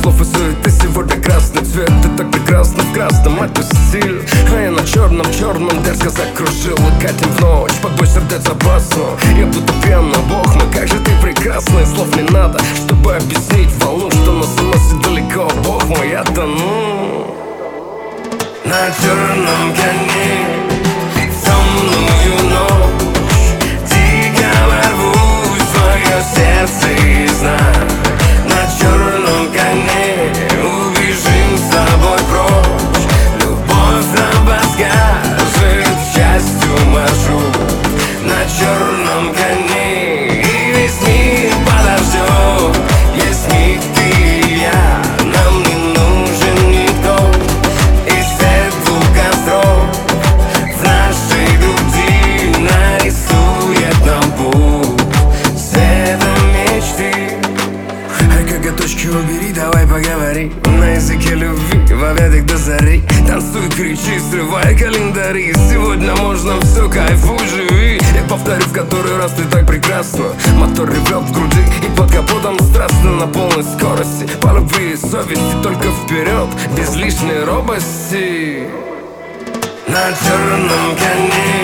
слов и суеты. Сегодня красный цвет, ты так прекрасна в красном, это стиль. А я на черном дерзко закружил. Катим в ночь, под бой сердец опасно. Я будто пьян на бог мой, как же ты прекрасна. И слов не надо, чтобы объяснить волну, что нас уносит далеко. Бог мой, я тону на черном коне в темную ночь. Дико ворвусь в твое сердце и знай, на черном коне убежим с тобой прочь. Любовь нам подскажет счастью маршрут. На черном коне и весь мир подождет. Есть миг ты и я, нам не нужен никто. И свет двух костров в нашей груди нарисует нам путь светом мечты. Точки убери, давай поговори на языке любви, в обедах до зари. Танцуй, кричи, срывай календари. Сегодня можно все, кайфуй, живи. Я повторю в который раз, ты так прекрасна. Мотор ревет в груди и под капотом страстно на полной скорости. По любви и совести только вперед, без лишней робости. На черном коне